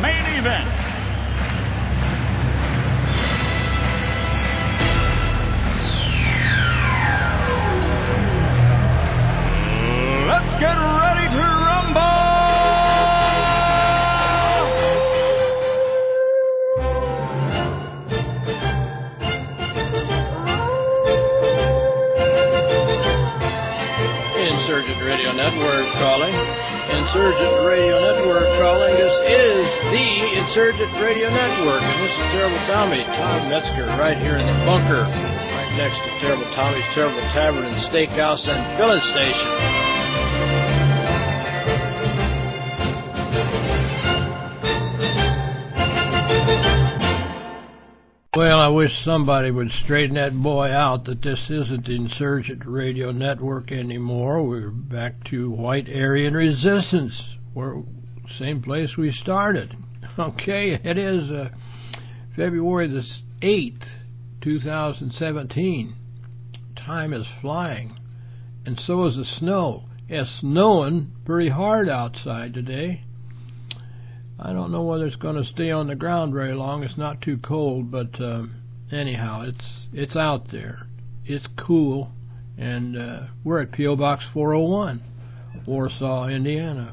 main event. Let's get ready to rumble! Insurgent Radio Network calling. Insurgent Radio Network calling. This is the Insurgent Radio Network, and this is Terrible Tommy, Tom Metzger, right here in the bunker, right next to Terrible Tommy's Terrible Tavern and Steakhouse and Filling Station. Well, I wish somebody would straighten that boy out that this isn't the Insurgent Radio Network anymore. We're back to White Aryan Resistance, where same place we started. Okay, it is February the 8th, 2017. Time is flying, and so is the snow. It's snowing pretty hard outside today. I don't know whether it's going to stay on the ground very long. It's not too cold, but anyhow, it's out there. It's cool, and we're at P.O. Box 401, Warsaw, Indiana,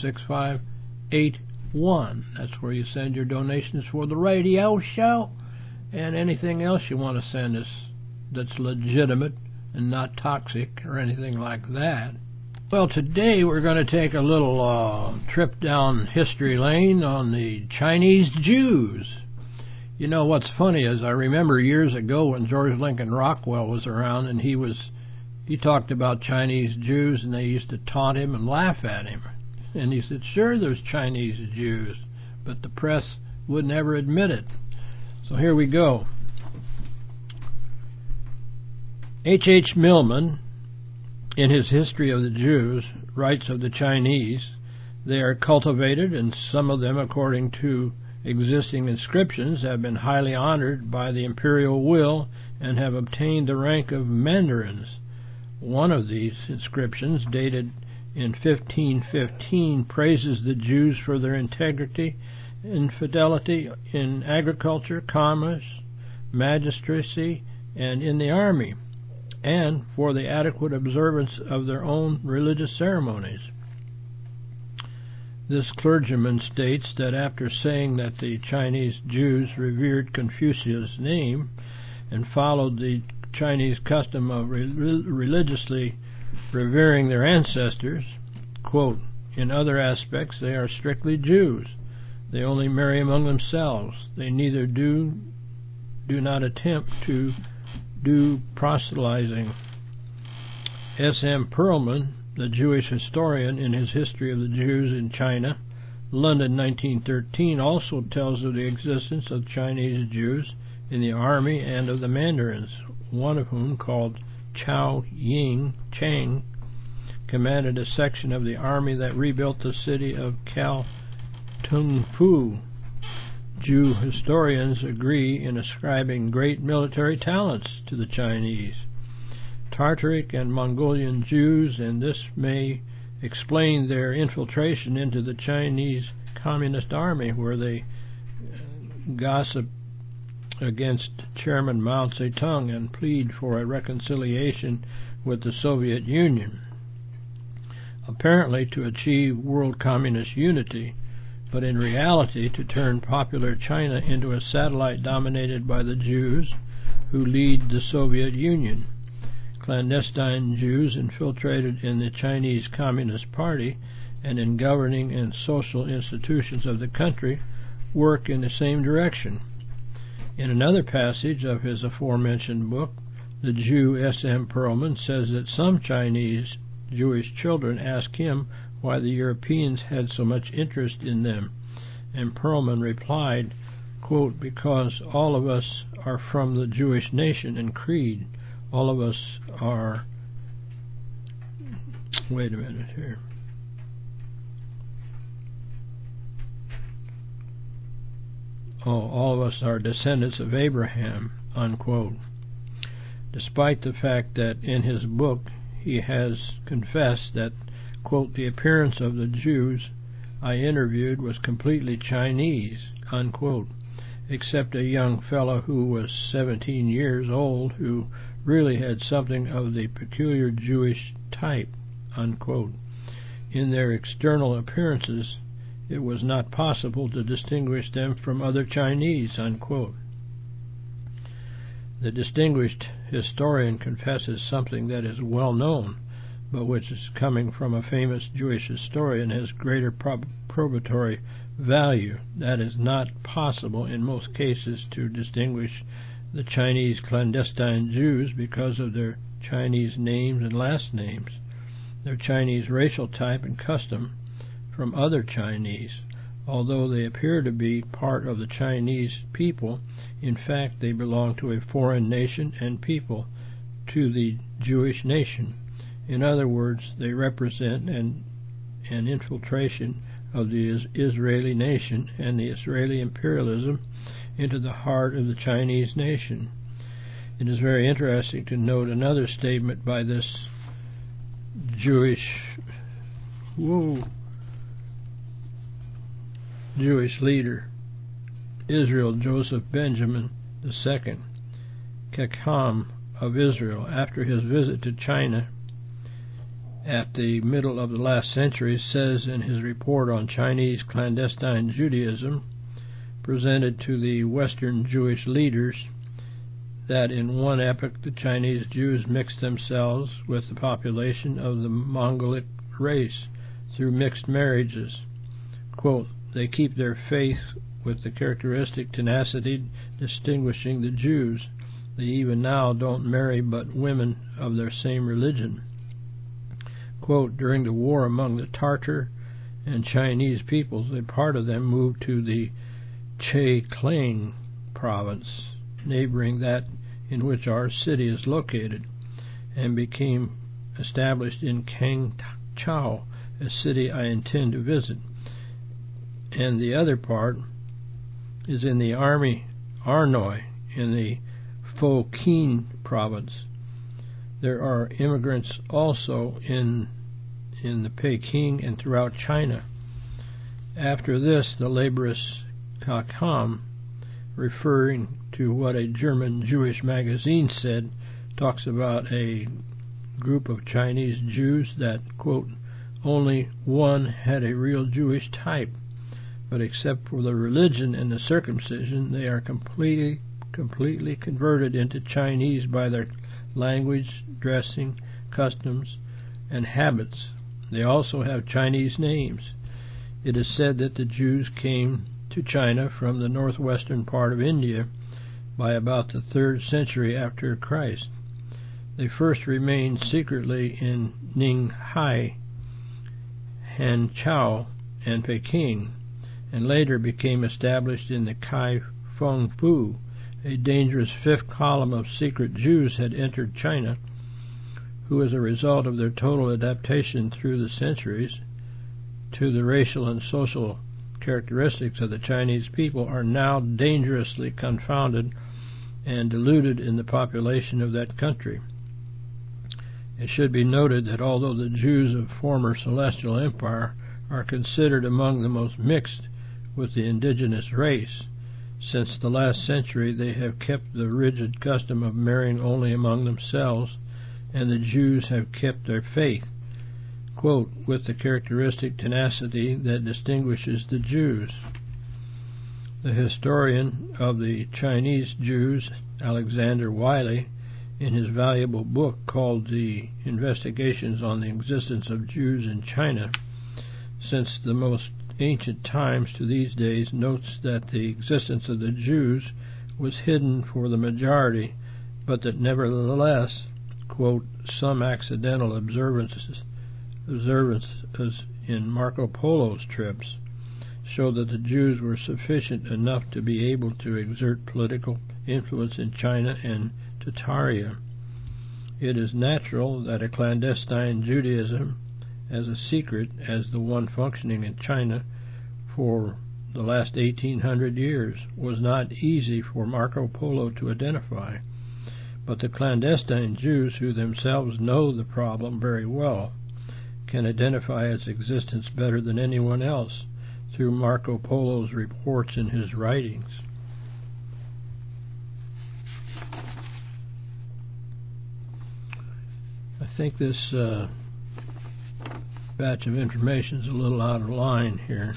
46581. That's where you send your donations for the radio show and anything else you want to send us that's legitimate and not toxic or anything like that. Well, today we're going to take a little trip down history lane on the Chinese Jews. You know, what's funny is I remember years ago when George Lincoln Rockwell was around, and he talked about Chinese Jews, and they used to taunt him and laugh at him. And he said, sure, there's Chinese Jews, but the press would never admit it. So here we go. H. Millman, in his History of the Jews, writes of the Chinese, they are cultivated, and some of them, according to existing inscriptions, have been highly honored by the imperial will and have obtained the rank of mandarins. One of these inscriptions, dated in 1515, praises the Jews for their integrity and fidelity in agriculture, commerce, magistracy, and in the army, and for the adequate observance of their own religious ceremonies. This clergyman states that after saying that the Chinese Jews revered Confucius' name and followed the Chinese custom of religiously revering their ancestors, quote, in other aspects they are strictly Jews. They only marry among themselves. They neither do not attempt to do proselytizing. S.M. Perlman, the Jewish historian, in his History of the Jews in China, London, 1913, also tells of the existence of Chinese Jews in the army and of the mandarins, one of whom, called Chao Ying Cheng, commanded a section of the army that rebuilt the city of Cal Tung Fu. Jew historians agree in ascribing great military talents to the Chinese, Tartaric and Mongolian Jews, and this may explain their infiltration into the Chinese Communist Army, where they gossip against Chairman Mao Zedong and plead for a reconciliation with the Soviet Union, apparently to achieve world communist unity, but in reality to turn popular China into a satellite dominated by the Jews who lead the Soviet Union. Clandestine Jews infiltrated in the Chinese Communist Party and in governing and social institutions of the country work in the same direction. In another passage of his aforementioned book, the Jew S.M. Perlman says that some Chinese Jewish children ask him why the Europeans had so much interest in them, and Perlman replied, quote, because all of us are from the Jewish nation and creed. All of us are... Wait a minute here. All of us are descendants of Abraham, unquote. Despite the fact that in his book he has confessed that, quote, the appearance of the Jews I interviewed was completely Chinese," unquote, except a young fellow who was 17 years old who really had something of the peculiar Jewish type, unquote. In their external appearances, it was not possible to distinguish them from other Chinese, unquote. The distinguished historian confesses something that is well known, but which is coming from a famous Jewish historian has greater probatory value. That is not possible in most cases to distinguish the Chinese clandestine Jews because of their Chinese names and last names, their Chinese racial type and custom from other Chinese. Although they appear to be part of the Chinese people, in fact they belong to a foreign nation and people, to the Jewish nation. In other words, they represent an infiltration of the Israeli nation and the Israeli imperialism into the heart of the Chinese nation. It is very interesting to note another statement by this Jewish leader, Israel Joseph Benjamin II, Kacham of Israel, after his visit to China at the middle of the last century, says in his report on Chinese clandestine Judaism presented to the Western Jewish leaders that in one epoch the Chinese Jews mixed themselves with the population of the Mongolic race through mixed marriages. Quote, "They keep their faith with the characteristic tenacity distinguishing the Jews. They even now don't marry but women of their same religion." Quote, "During the war among the Tartar and Chinese peoples, a part of them moved to the Che-Klang province, neighboring that in which our city is located, and became established in Kangchao, a city I intend to visit. And the other part is in the Arnoi, in the Fokien province. There are immigrants also in the Peking and throughout China." After this, the laborious Kacham, referring to what a German Jewish magazine said, talks about a group of Chinese Jews that, quote, "only one had a real Jewish type, but except for the religion and the circumcision, they are completely converted into Chinese by their language, dressing, customs, and habits. They also have Chinese names. It is said that the Jews came to China from the northwestern part of India by about the 3rd century after Christ. They first remained secretly in Ninghai, Hanchao, and Peking, and later became established in the Kai Feng Fu. A dangerous fifth column of secret Jews had entered China, who, as a result of their total adaptation through the centuries to the racial and social characteristics of the Chinese people, are now dangerously confounded and diluted in the population of that country. It should be noted that although the Jews of former Celestial Empire are considered among the most mixed with the indigenous race, since the last century they have kept the rigid custom of marrying only among themselves, and the Jews have kept their faith, quote, with the characteristic tenacity that distinguishes the Jews. The historian of the Chinese Jews, Alexander Wiley, in his valuable book called The Investigations on the Existence of Jews in China, since the most ancient times to these days, notes that the existence of the Jews was hidden for the majority, but that nevertheless, quote, some accidental observances in Marco Polo's trips show that the Jews were sufficient enough to be able to exert political influence in China and Tartaria. It is natural that a clandestine Judaism as a secret as the one functioning in China for the last 1800 years was not easy for Marco Polo to identify, but the clandestine Jews, who themselves know the problem very well, can identify its existence better than anyone else, through Marco Polo's reports in his writings. I think this batch of information is a little out of line here.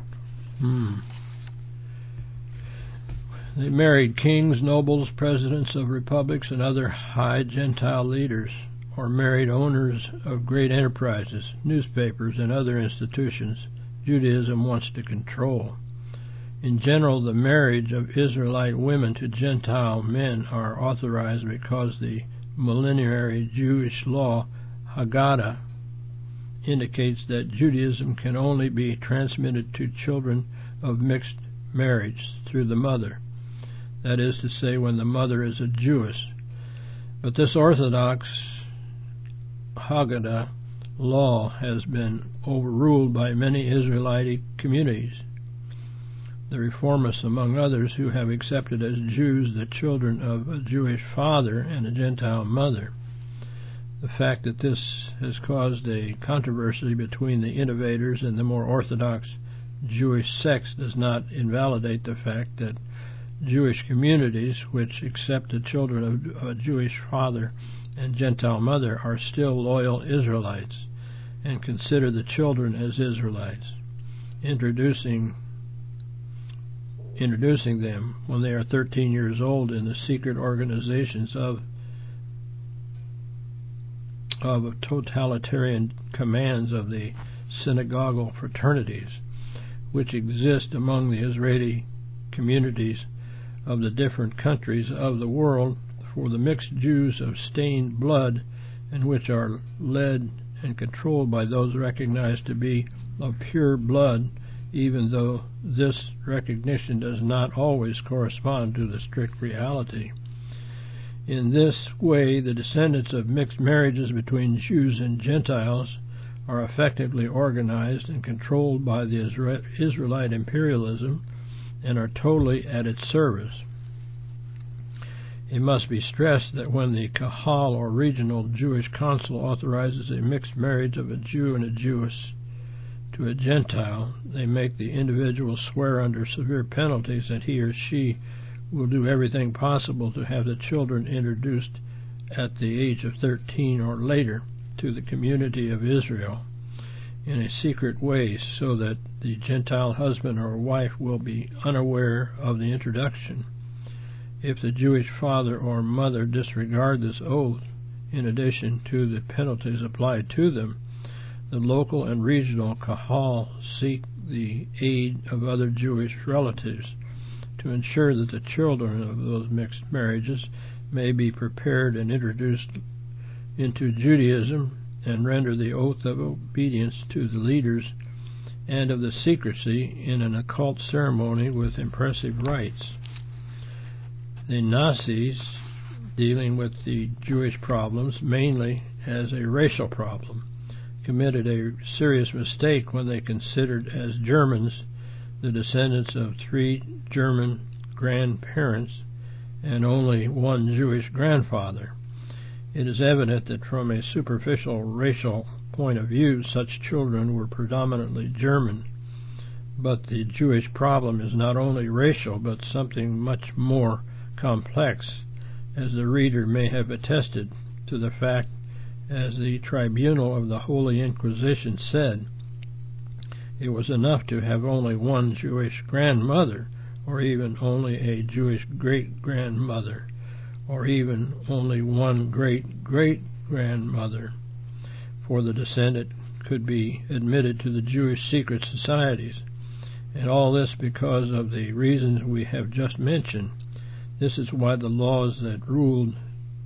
They married kings, nobles, presidents of republics, and other high Gentile leaders, or married owners of great enterprises, newspapers, and other institutions Judaism wants to control. In general, the marriage of Israelite women to Gentile men are authorized because the millenary Jewish law, Haggadah, indicates that Judaism can only be transmitted to children of mixed marriage through the mother. That is to say, when the mother is a Jewess. But this Orthodox Haggadah law has been overruled by many Israelite communities, the Reformists among others, who have accepted as Jews the children of a Jewish father and a Gentile mother. The fact that this has caused a controversy between the innovators and the more orthodox Jewish sects does not invalidate the fact that Jewish communities which accept the children of a Jewish father and Gentile mother are still loyal Israelites and consider the children as Israelites, introducing them when they are 13 years old in the secret organizations of totalitarian commands of the synagogal fraternities, which exist among the Israeli communities of the different countries of the world for the mixed Jews of stained blood, and which are led and controlled by those recognized to be of pure blood, even though this recognition does not always correspond to the strict reality. In this way, the descendants of mixed marriages between Jews and Gentiles are effectively organized and controlled by the Israelite imperialism and are totally at its service. It must be stressed that when the Kahal or regional Jewish council authorizes a mixed marriage of a Jew and a Jewess to a Gentile, they make the individual swear under severe penalties that he or she will do everything possible to have the children introduced at the age of 13 or later to the community of Israel in a secret way, so that the Gentile husband or wife will be unaware of the introduction. If the Jewish father or mother disregard this oath, in addition to the penalties applied to them, the local and regional Kahal seek the aid of other Jewish relatives to ensure that the children of those mixed marriages may be prepared and introduced into Judaism, and render the oath of obedience to the leaders and of the secrecy in an occult ceremony with impressive rites. The Nazis, dealing with the Jewish problems mainly as a racial problem, committed a serious mistake when they considered as Germans the descendants of 3 German grandparents and only 1 Jewish grandfather. It is evident that from a superficial racial point of view, such children were predominantly German. But the Jewish problem is not only racial, but something much more complex, as the reader may have attested to the fact, as the tribunal of the Holy Inquisition said, it was enough to have only 1 Jewish grandmother, or even only a Jewish great-grandmother, or even only 1 great-great-grandmother, for the descendant could be admitted to the Jewish secret societies, and all this because of the reasons we have just mentioned. This is why the laws that ruled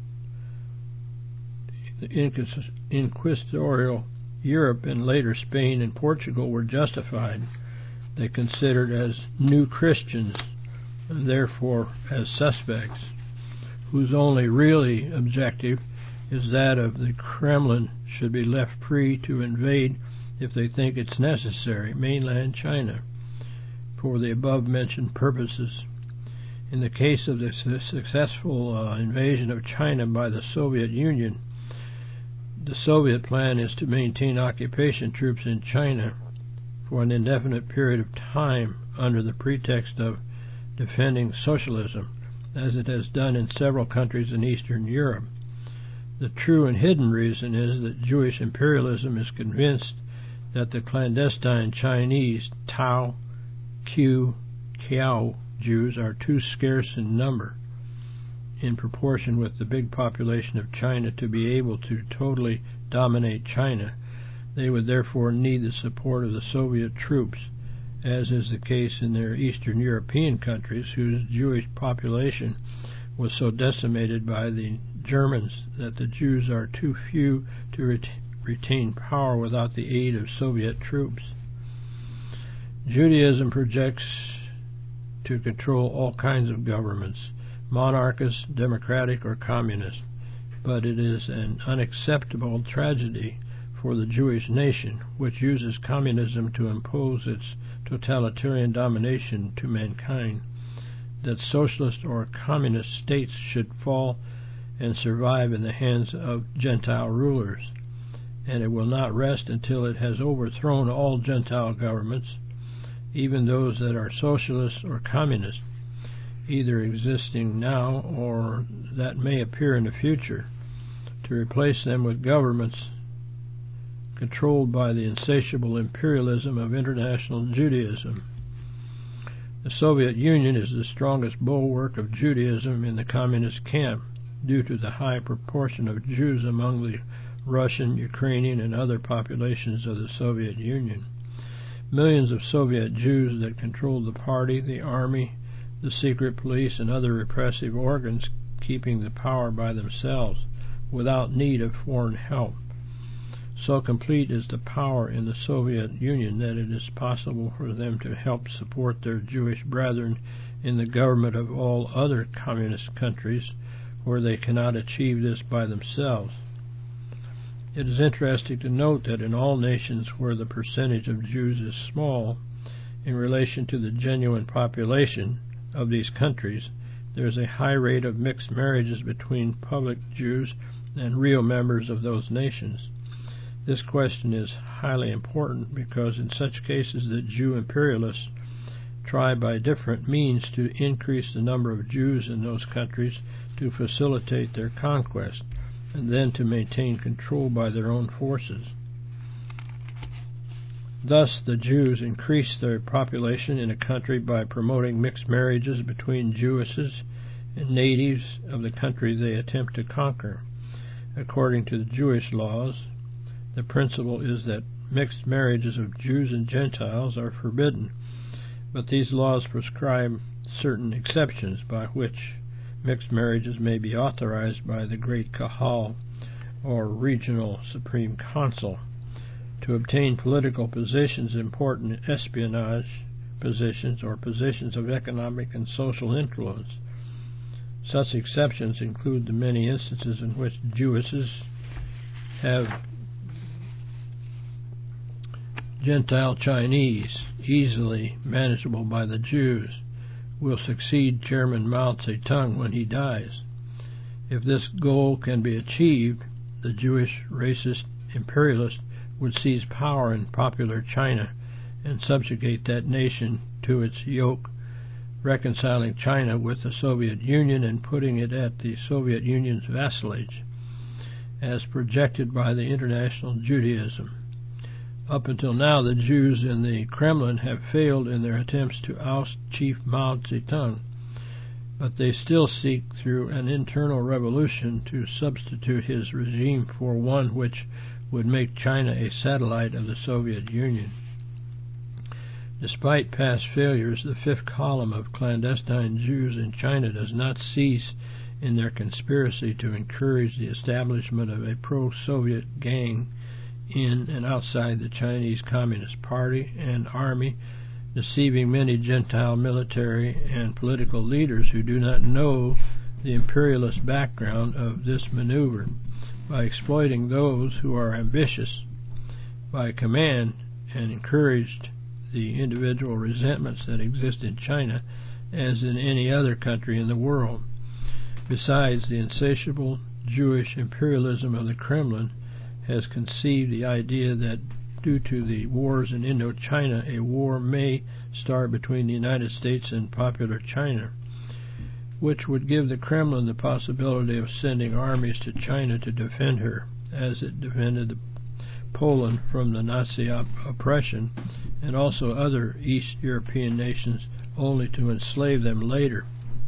the inquisitorial Europe and later Spain and Portugal were justified. They considered as new Christians, and therefore as suspects, whose only really objective is that of the Kremlin should be left free to invade, if they think it's necessary, mainland China for the above-mentioned purposes. In the case of the successful invasion of China by the Soviet Union, the Soviet plan is to maintain occupation troops in China for an indefinite period of time under the pretext of defending socialism, as it has done in several countries in Eastern Europe. The true and hidden reason is that Jewish imperialism is convinced that the clandestine Chinese Tao, Q, Kiao Jews are too scarce in number in proportion with the big population of China to be able to totally dominate China. They would therefore need the support of the Soviet troops, as is the case in their Eastern European countries, whose Jewish population was so decimated by the Germans that the Jews are too few to retain power without the aid of Soviet troops. Judaism projects to control all kinds of governments, monarchist, democratic, or communist, but it is an unacceptable tragedy for the Jewish nation, which uses communism to impose its totalitarian domination to mankind, that socialist or communist states should fall and survive in the hands of Gentile rulers, and it will not rest until it has overthrown all Gentile governments, even those that are socialist or communist, either existing now or that may appear in the future, to replace them with governments controlled by the insatiable imperialism of international Judaism. The Soviet Union is the strongest bulwark of Judaism in the communist camp due to the high proportion of Jews among the Russian, Ukrainian, and other populations of the Soviet Union. Millions of Soviet Jews that controlled the party, the army, the secret police, and other repressive organs keeping the power by themselves without need of foreign help. So complete is the power in the Soviet Union that it is possible for them to help support their Jewish brethren in the government of all other communist countries where they cannot achieve this by themselves. It is interesting to note that in all nations where the percentage of Jews is small in relation to the genuine population of these countries, there is a high rate of mixed marriages between public Jews and real members of those nations. This question is highly important because in such cases the Jew imperialists try by different means to increase the number of Jews in those countries to facilitate their conquest and then to maintain control by their own forces. Thus, the Jews increase their population in a country by promoting mixed marriages between Jewesses and natives of the country they attempt to conquer. According to the Jewish laws, the principle is that mixed marriages of Jews and Gentiles are forbidden, but these laws prescribe certain exceptions by which mixed marriages may be authorized by the Great Kahal, or Regional Supreme Council, to obtain political positions, important espionage positions, or positions of economic and social influence. Such exceptions include the many instances in which Jewesses have Gentile Chinese, easily manageable by the Jews, will succeed Chairman Mao Zedong when he dies. If this goal can be achieved, the Jewish racist imperialist would seize power in popular China and subjugate that nation to its yoke, reconciling China with the Soviet Union and putting it at the Soviet Union's vassalage, as projected by the International Judaism. Up until now, the Jews in the Kremlin have failed in their attempts to oust Chief Mao Zedong, but they still seek through an internal revolution to substitute his regime for one which would make China a satellite of the Soviet Union. Despite past failures, the fifth column of clandestine Jews in China does not cease in their conspiracy to encourage the establishment of a pro-Soviet gang in and outside the Chinese Communist Party and Army, deceiving many Gentile military and political leaders who do not know the imperialist background of this maneuver, by exploiting those who are ambitious by command and encouraged the individual resentments that exist in China as in any other country in the world. Besides, the insatiable Jewish imperialism of the Kremlin has conceived the idea that due to the wars in Indochina, a war may start between the United States and Popular China, which would give the Kremlin the possibility of sending armies to China to defend her, as it defended Poland from the Nazi oppression, and also other East European nations, only to enslave them later.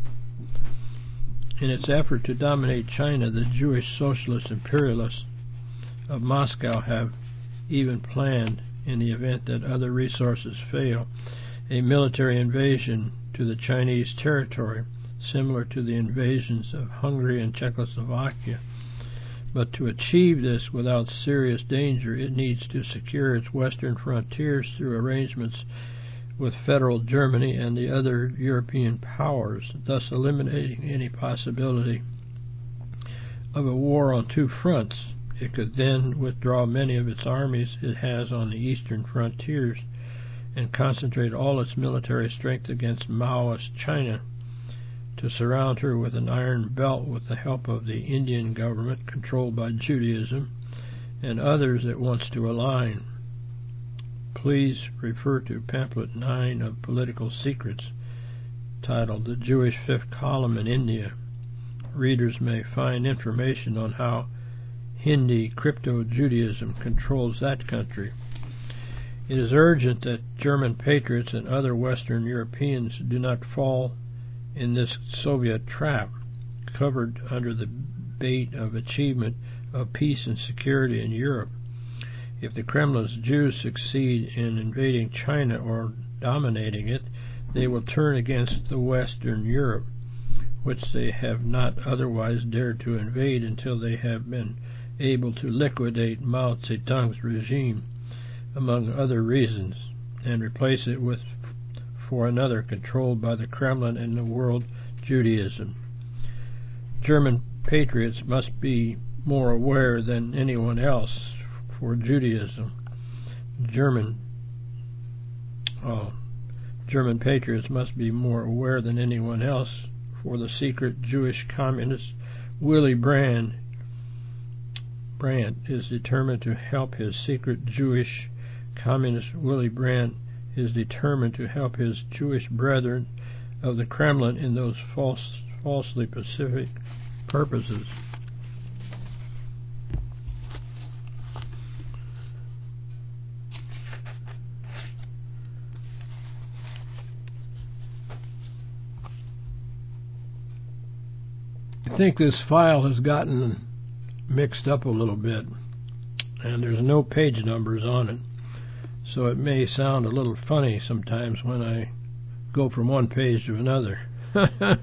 In its effort to dominate China, the Jewish socialist imperialists of Moscow have even planned, in the event that other resources fail, a military invasion to the Chinese territory, similar to the invasions of Hungary and Czechoslovakia. But to achieve this without serious danger, it needs to secure its western frontiers through arrangements with federal Germany and the other European powers, thus eliminating any possibility of a war on two fronts. It could then withdraw many of its armies it has on the eastern frontiers and concentrate all its military strength against Maoist China, to surround her with an iron belt with the help of the Indian government controlled by Judaism and others it wants to align. Please refer to pamphlet 9 of Political Secrets, titled The Jewish Fifth Column in India. Readers may find information on how Hindi crypto-Judaism controls that country. It is urgent that German patriots and other Western Europeans do not fall in this Soviet trap, covered under the bait of achievement of peace and security in Europe. If the Kremlin's Jews succeed in invading China or dominating it, they will turn against the Western Europe, which they have not otherwise dared to invade until they have been able to liquidate Mao Zedong's regime, among other reasons, and replace it with for another controlled by the Kremlin and the world Judaism. German patriots must be more aware than anyone else for Judaism. German patriots must be more aware than anyone else for the secret Jewish communist Willy Brandt is determined to help his secret Jewish communist Willy Brandt is determined to help his Jewish brethren of the Kremlin in those falsely pacific purposes. I think this file has gotten mixed up a little bit, and there's no page numbers on it, so it may sound a little funny sometimes when I go from one page to another. I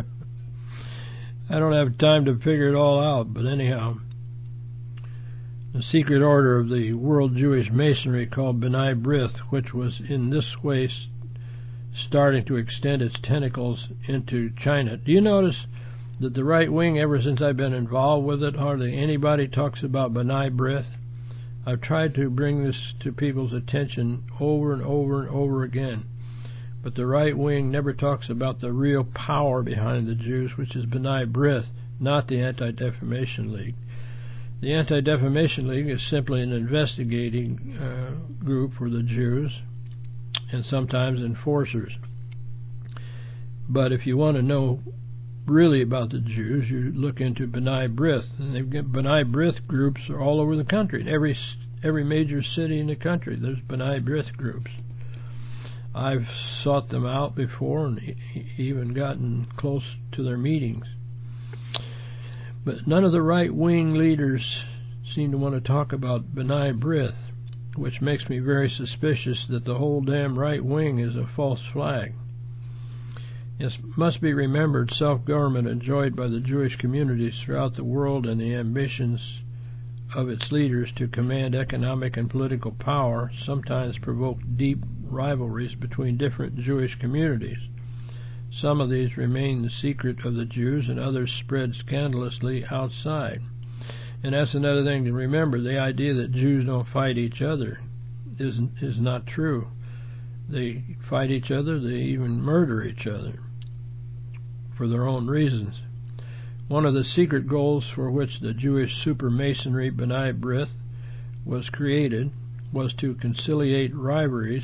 don't have time to figure it all out, but anyhow, the secret order of the World Jewish Masonry called B'nai B'rith, which was in this way starting to extend its tentacles into China. Do you notice that the right wing, ever since I've been involved with it, hardly anybody talks about B'nai B'rith? I've tried to bring this to people's attention over and over and over again, but the right wing never talks about the real power behind the Jews, which is B'nai B'rith, not the Anti-Defamation League. The Anti-Defamation League is simply an investigating group for the Jews, and sometimes enforcers. But if you want to know really about the Jews, you look into B'nai B'rith, and they've got B'nai B'rith groups are all over the country. In every major city in the country, there's B'nai B'rith groups. I've sought them out before and even gotten close to their meetings. But none of the right-wing leaders seem to want to talk about B'nai B'rith, which makes me very suspicious that the whole damn right wing is a false flag. It must be remembered self-government enjoyed by the Jewish communities throughout the world and the ambitions of its leaders to command economic and political power sometimes provoke deep rivalries between different Jewish communities. Some of these remain the secret of the Jews and others spread scandalously outside. And that's another thing to remember. The idea that Jews don't fight each other is not true. They fight each other, they even murder each other for their own reasons. One of the secret goals for which the Jewish super-Masonry B'nai B'rith was created was to conciliate rivalries,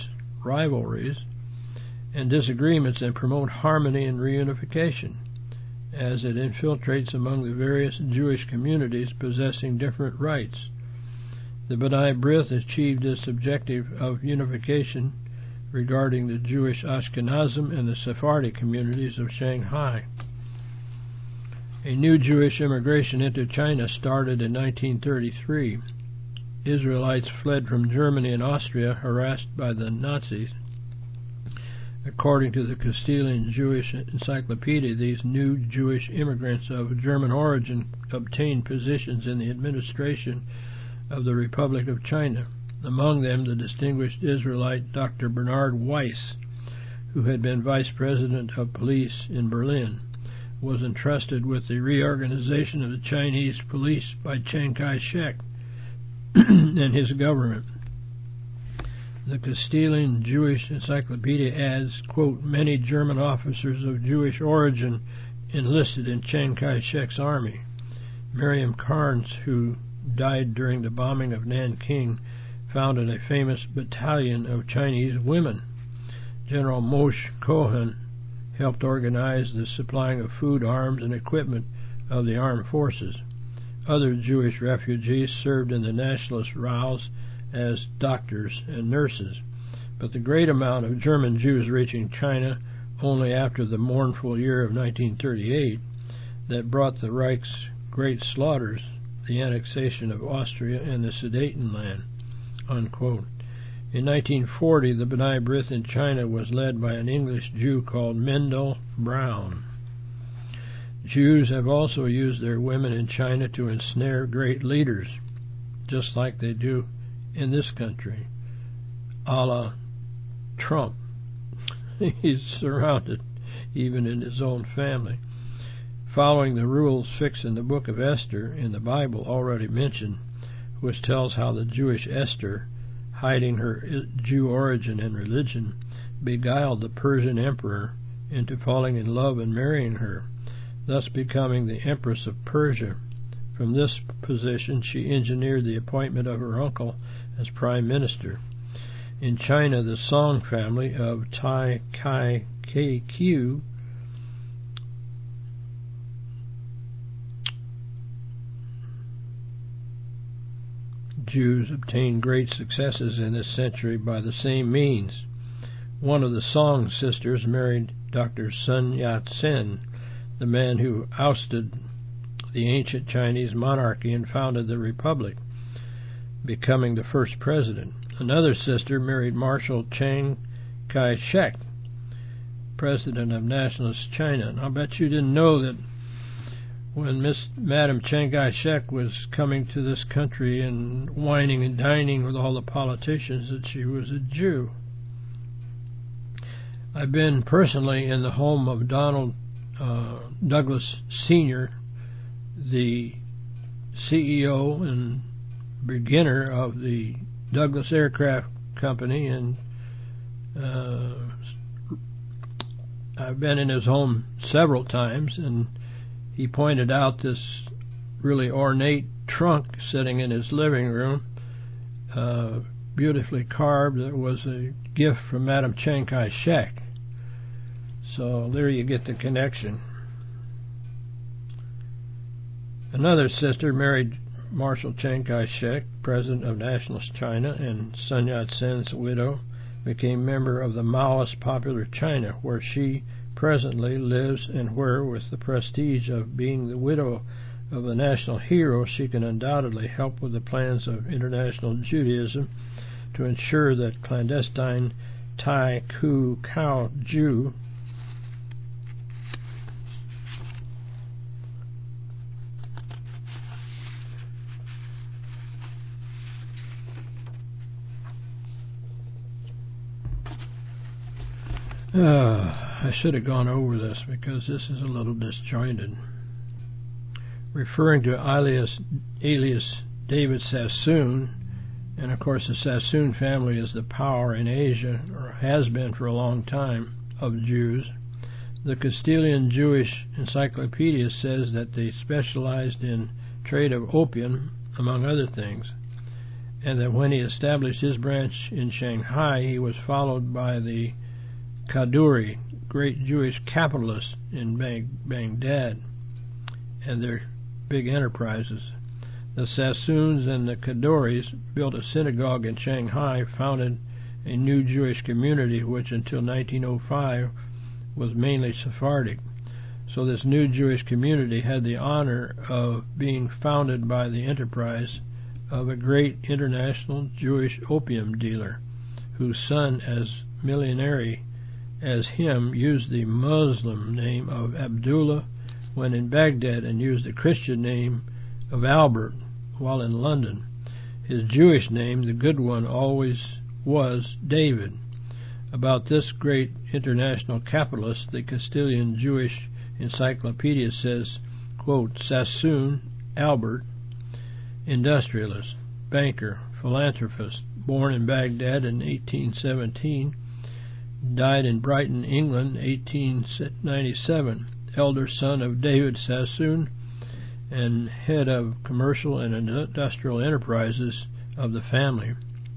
and disagreements and promote harmony and reunification, as it infiltrates among the various Jewish communities possessing different rights. The B'nai B'rith achieved this objective of unification regarding the Jewish Ashkenazim and the Sephardi communities of Shanghai. A new Jewish immigration into China started in 1933. Israelites fled from Germany and Austria, harassed by the Nazis. According to the Castilian Jewish Encyclopedia, these new Jewish immigrants of German origin obtained positions in the administration of the Republic of China. Among them, the distinguished Israelite Dr. Bernard Weiss, who had been vice president of police in Berlin, was entrusted with the reorganization of the Chinese police by Chiang Kai-shek and his government. The Castilian Jewish Encyclopedia adds, quote, many German officers of Jewish origin enlisted in Chiang Kai-shek's army. Miriam Carnes, who died during the bombing of Nanking, founded a famous battalion of Chinese women. General Moshe Cohen helped organize the supplying of food, arms, and equipment of the armed forces. Other Jewish refugees served in the nationalist rows as doctors and nurses, but the great amount of German Jews reaching China only after the mournful year of 1938 that brought the Reich's great slaughters, the annexation of Austria and the Sudetenland, unquote. In 1940, the B'nai B'rith in China was led by an English Jew called Mendel Brown. Jews have also used their women in China to ensnare great leaders, just like they do in this country, a la Trump. He's surrounded even in his own family. Following the rules fixed in the book of Esther in the Bible already mentioned, which tells how the Jewish Esther, hiding her Jew origin and religion, beguiled the Persian emperor into falling in love and marrying her, thus becoming the Empress of Persia. From this position, she engineered the appointment of her uncle as prime minister. In China, the Song family of Tai Kai KQ Jews obtained great successes in this century by the same means. One of the Song sisters married Dr. Sun Yat-sen, the man who ousted the ancient Chinese monarchy and founded the Republic, becoming the first president. Another sister married Marshal Chiang Kai-shek, president of Nationalist China. And I'll bet you didn't know that when Madam Chiang Kai-shek was coming to this country and whining and dining with all the politicians that she was a Jew. I've been personally in the home of Donald Douglas Sr., the CEO and beginner of the Douglas Aircraft Company, and I've been in his home several times, and he pointed out this really ornate trunk sitting in his living room, beautifully carved. It was a gift from Madam Chiang Kai-shek. So there you get the connection. Another sister married Marshal Chiang Kai-shek, president of Nationalist China, and Sun Yat-sen's widow became member of the Maoist Popular China, where she presently lives, and where, with the prestige of being the widow of a national hero, she can undoubtedly help with the plans of international Judaism to ensure that clandestine Tai Ku Kao Jew I should have gone over this because this is a little disjointed. Referring to alias David Sassoon, and of course the Sassoon family is the power in Asia, or has been for a long time, of Jews. The Castilian Jewish Encyclopedia says that they specialized in trade of opium, among other things. and that when he established his branch in Shanghai, he was followed by the Kaduri, great Jewish capitalists in Baghdad, and their big enterprises. The Sassoons and the Kaduris built a synagogue in Shanghai, founded a new Jewish community which until 1905 was mainly Sephardic. So this new Jewish community had the honor of being founded by the enterprise of a great international Jewish opium dealer, whose son, as millionaire as him, used the Muslim name of Abdullah when in Baghdad and used the Christian name of Albert while in London. His Jewish name, the good one, always was David. About this great international capitalist, the Castilian Jewish Encyclopedia says, quote, Sassoon Albert, industrialist, banker, philanthropist, born in Baghdad in 1817, died in Brighton, England, 1897, elder son of David Sassoon and head of commercial and industrial enterprises of the family.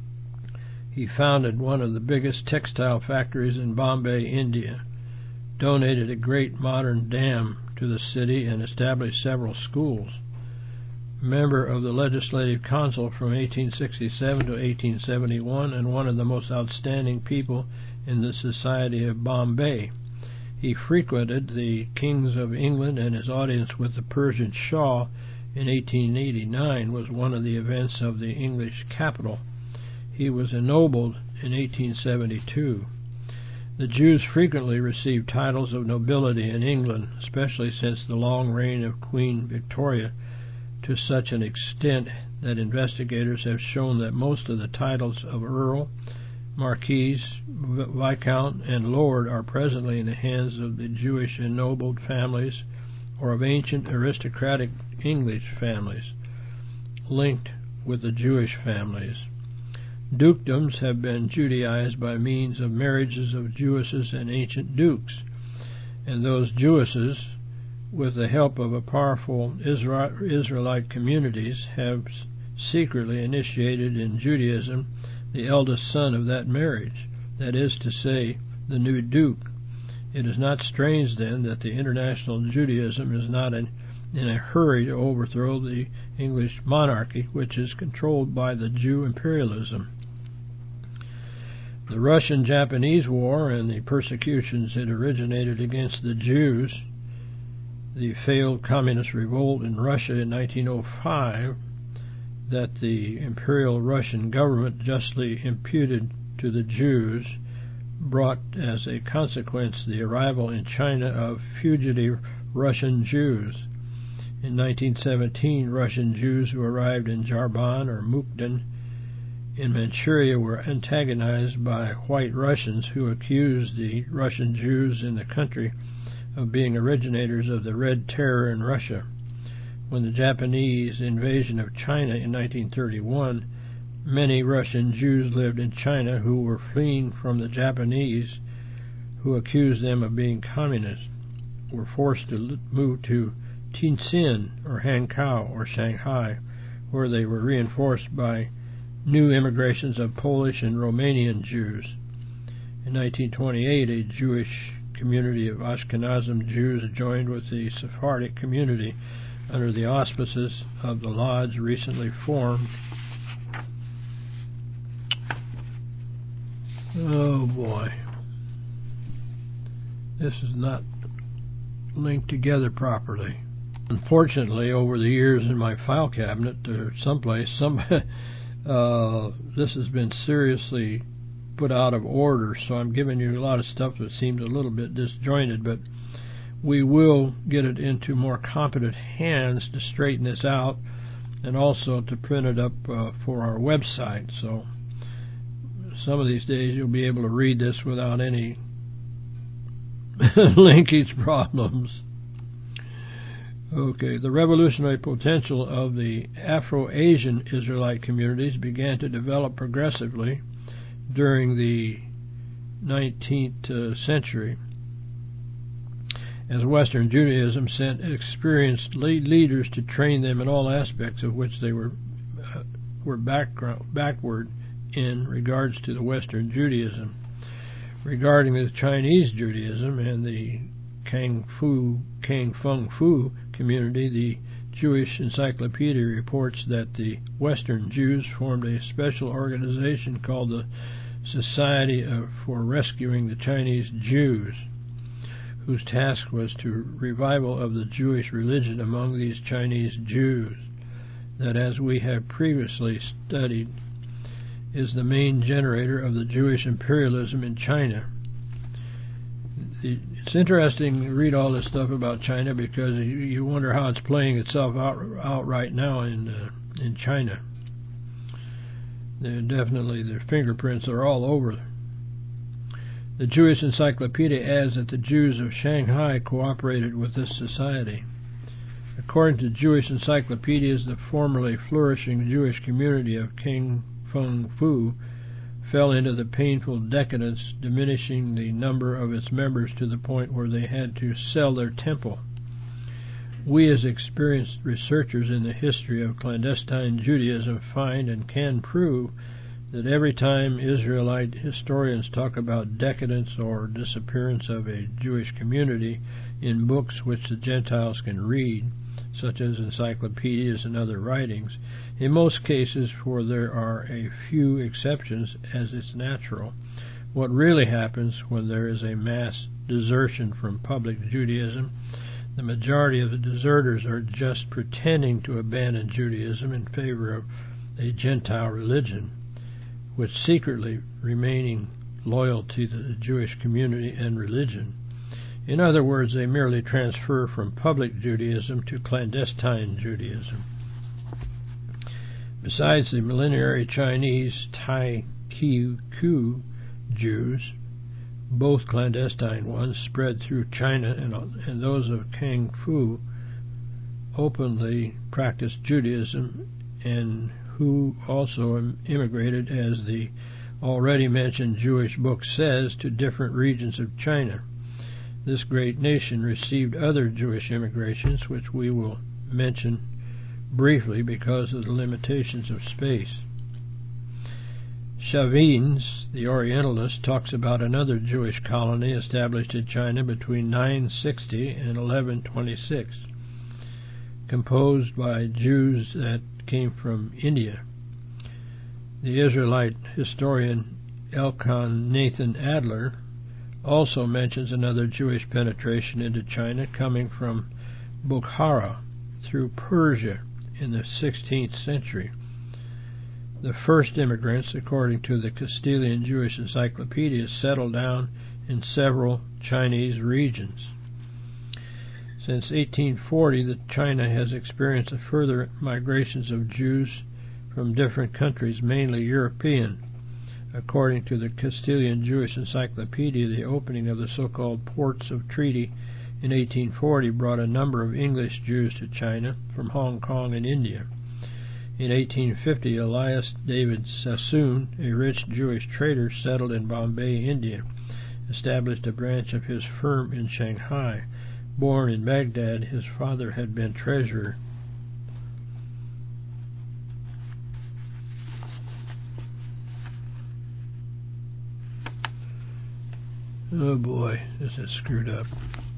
He founded one of the biggest textile factories in Bombay, India, donated a great modern dam to the city, and established several schools. Member of the Legislative Council from 1867 to 1871, and one of the most outstanding people in the Society of Bombay. He frequented the kings of England, and his audience with the Persian Shah in 1889 was one of the events of the English capital. He was ennobled in 1872. The Jews frequently received titles of nobility in England, especially since the long reign of Queen Victoria, to such an extent that investigators have shown that most of the titles of Earl, Marquis, Viscount, and Lord are presently in the hands of the Jewish ennobled families or of ancient aristocratic English families linked with the Jewish families. Dukedoms have been Judaized by means of marriages of Jewesses and ancient dukes, and those Jewesses, with the help of a powerful Israelite communities, have secretly initiated in Judaism the eldest son of that marriage, that is to say, the new duke. It is not strange, then, that the international Judaism is not in a hurry to overthrow the English monarchy, which is controlled by the Jew imperialism. The Russian-Japanese War and the persecutions it originated against the Jews, the failed communist revolt in Russia in 1905 that the Imperial Russian government justly imputed to the Jews, brought as a consequence the arrival in China of fugitive Russian Jews. In 1917, Russian Jews who arrived in Jarban or Mukden in Manchuria were antagonized by white Russians who accused the Russian Jews in the country of being originators of the Red Terror in Russia. When the Japanese invasion of China in 1931, many Russian Jews lived in China who were fleeing from the Japanese, who accused them of being communists, were forced to move to Tianjin or Hankou or Shanghai, where they were reinforced by new immigrations of Polish and Romanian Jews. In 1928, a Jewish community of Ashkenazim Jews joined with the Sephardic community under the auspices of the lodge recently formed. Oh boy. This is not linked together properly. Unfortunately, over the years in my file cabinet or someplace, this has been seriously put out of order, so I'm giving you a lot of stuff that seems a little bit disjointed, but we will get it into more competent hands to straighten this out and also to print it up for our website. So some of these days you'll be able to read this without any linkage problems. Okay, the revolutionary potential of the Afro-Asian Israelite communities began to develop progressively during the 19th century, as Western Judaism sent experienced leaders to train them in all aspects of which they were were backward in regards to the Western Judaism. Regarding the Chinese Judaism and the Kang-Fung Fu community, the Jewish Encyclopedia reports that the Western Jews formed a special organization called the Society for Rescuing the Chinese Jews, whose task was to revival of the Jewish religion among these Chinese Jews, that, as we have previously studied, is the main generator of the Jewish imperialism in China. It's interesting to read all this stuff about China because you wonder how it's playing itself out right now in China. Definitely, their fingerprints are all over. The Jewish Encyclopedia adds that the Jews of Shanghai cooperated with this society. According to Jewish encyclopedias, the formerly flourishing Jewish community of Kang-Fung Fu fell into the painful decadence, diminishing the number of its members to the point where they had to sell their temple. We, as experienced researchers in the history of clandestine Judaism, find and can prove that every time Israelite historians talk about decadence or disappearance of a Jewish community in books which the Gentiles can read, such as encyclopedias and other writings, in most cases, for there are a few exceptions, as is natural, what really happens when there is a mass desertion from public Judaism, the majority of the deserters are just pretending to abandon Judaism in favor of a Gentile religion, which secretly remaining loyal to the Jewish community and religion. In other words, they merely transfer from public Judaism to clandestine Judaism. Besides the millenary Chinese Tai-Kiu Jews, both clandestine ones spread through China, and those of Kang Fu openly practiced Judaism, and who also immigrated, as the already mentioned Jewish book says, to different regions of China. This great nation received other Jewish immigrations, which we will mention briefly because of the limitations of space. Chavins, the Orientalist, talks about another Jewish colony established in China between 960 and 1126, composed by Jews that came from India. The Israelite historian Elkan Nathan Adler also mentions another Jewish penetration into China coming from Bukhara through Persia in the 16th century. The first immigrants, according to the Castilian Jewish Encyclopedia, settled down in several Chinese regions. Since 1840, China has experienced further migrations of Jews from different countries, mainly European. According to the Castilian Jewish Encyclopedia, the opening of the so-called Ports of Treaty in 1840 brought a number of English Jews to China from Hong Kong and India. In 1850, Elias David Sassoon, a rich Jewish trader, settled in Bombay, India, established a branch of his firm in Shanghai. Born in Baghdad, his father had been treasurer. Oh boy, this is screwed up.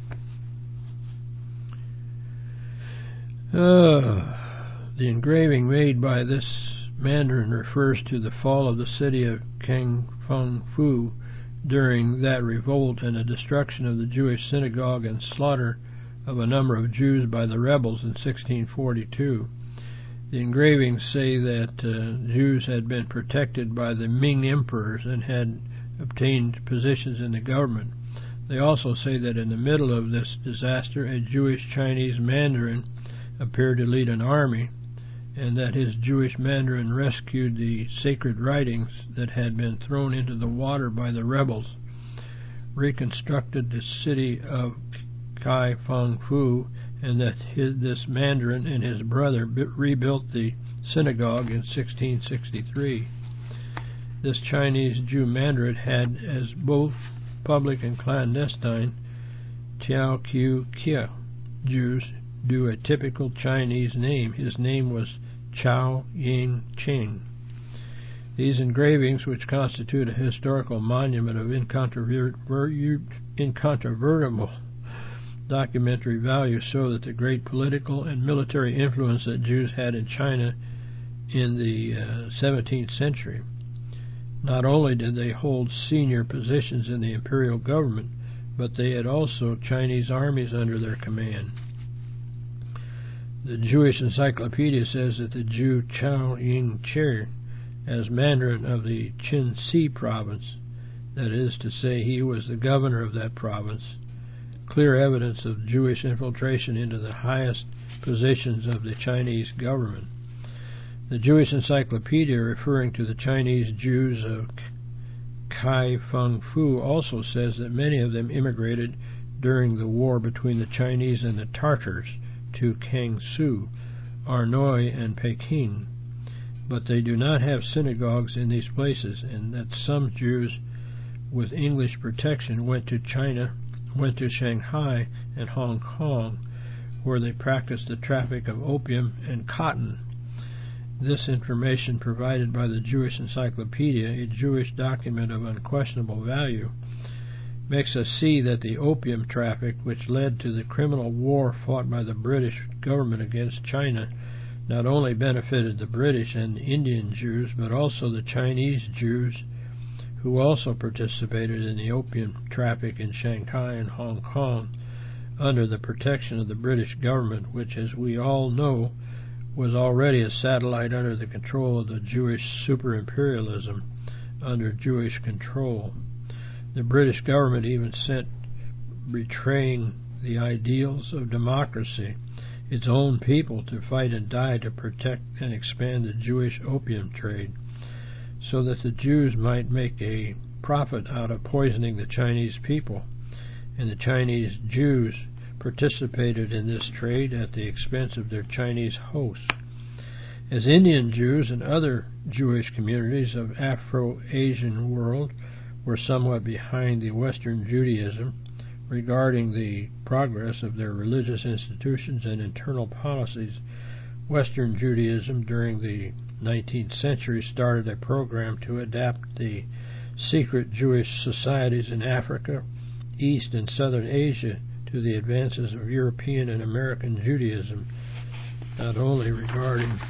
The engraving made by this Mandarin refers to the fall of the city of Kang-Fung Fu during that revolt and the destruction of the Jewish synagogue and slaughter of a number of Jews by the rebels in 1642. The engravings say that Jews had been protected by the Ming emperors and had obtained positions in the government. They also say that in the middle of this disaster, a Jewish Chinese Mandarin appeared to lead an army, and that his Jewish Mandarin rescued the sacred writings that had been thrown into the water by the rebels, reconstructed the city of Kai-Fung Fu, and that this Mandarin and his brother rebuilt the synagogue in 1663. This Chinese Jew Mandarin had as both public and clandestine Tai-Kiu Jews do a typical Chinese name. His name was Chao Ying Ching. These engravings, which constitute a historical monument of incontrovertible documentary value, show that the great political and military influence that Jews had in China in the 17th century. Not only did they hold senior positions in the imperial government, but they had also Chinese armies under their command. The Jewish Encyclopedia says that the Jew Chao Ying Ching, as Mandarin of the Qinxi province, that is to say, he was the governor of that province, clear evidence of Jewish infiltration into the highest positions of the Chinese government. The Jewish Encyclopedia, referring to the Chinese Jews of Kai Feng Fu, also says that many of them immigrated during the war between the Chinese and the Tartars to Kangsu, Arnoi, and Peking, but they do not have synagogues in these places, and that some Jews with English protection went to Shanghai and Hong Kong, where they practiced the traffic of opium and cotton. This information provided by the Jewish Encyclopedia, a Jewish document of unquestionable value, makes us see that the opium traffic, which led to the criminal war fought by the British government against China, not only benefited the British and the Indian Jews, but also the Chinese Jews, who also participated in the opium traffic in Shanghai and Hong Kong under the protection of the British government, which, as we all know, was already a satellite under the control of the Jewish super-imperialism under Jewish control. The British government even sent, betraying the ideals of democracy, its own people to fight and die to protect and expand the Jewish opium trade, so that the Jews might make a profit out of poisoning the Chinese people, and the Chinese Jews participated in this trade at the expense of their Chinese hosts. As Indian Jews and other Jewish communities of Afro-Asian world were somewhat behind the Western Judaism regarding the progress of their religious institutions and internal policies, Western Judaism during the 19th century started a program to adapt the secret Jewish societies in Africa, East and Southern Asia to the advances of European and American Judaism, not only regarding